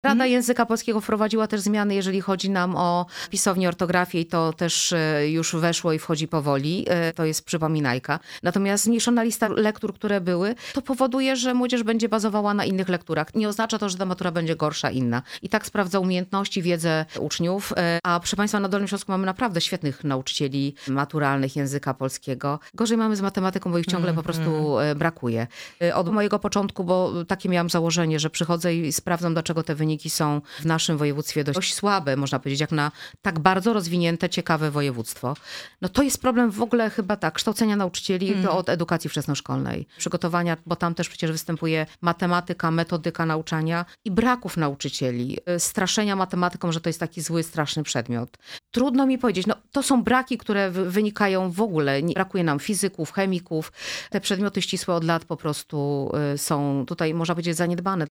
Rada Języka Polskiego wprowadziła też zmiany, jeżeli chodzi nam o pisownię, ortografię i to też już weszło i wchodzi powoli. To jest przypominajka. Natomiast zmniejszona lista lektur, które były, to powoduje, że młodzież będzie bazowała na innych lekturach. Nie oznacza to, że ta matura będzie gorsza, inna. I tak sprawdza umiejętności, wiedzę uczniów. A proszę Państwa, na Dolnym Śląsku mamy naprawdę świetnych nauczycieli maturalnych języka polskiego. Gorzej mamy z matematyką, bo ich ciągle po prostu brakuje. Od mojego początku, bo takie miałam założenie, że przychodzę i sprawdzam, dlaczego te wyniki są w naszym województwie dość słabe, można powiedzieć, jak na tak bardzo rozwinięte, ciekawe województwo. No to jest problem w ogóle chyba kształcenia nauczycieli to od edukacji wczesnoszkolnej. Przygotowania, bo tam też przecież występuje matematyka, metodyka nauczania i braków nauczycieli. Straszenia matematyką, że to jest taki zły, straszny przedmiot. Trudno mi powiedzieć, to są braki, które wynikają w ogóle. Brakuje nam fizyków, chemików. Te przedmioty ścisłe od lat po prostu są tutaj, można powiedzieć, zaniedbane.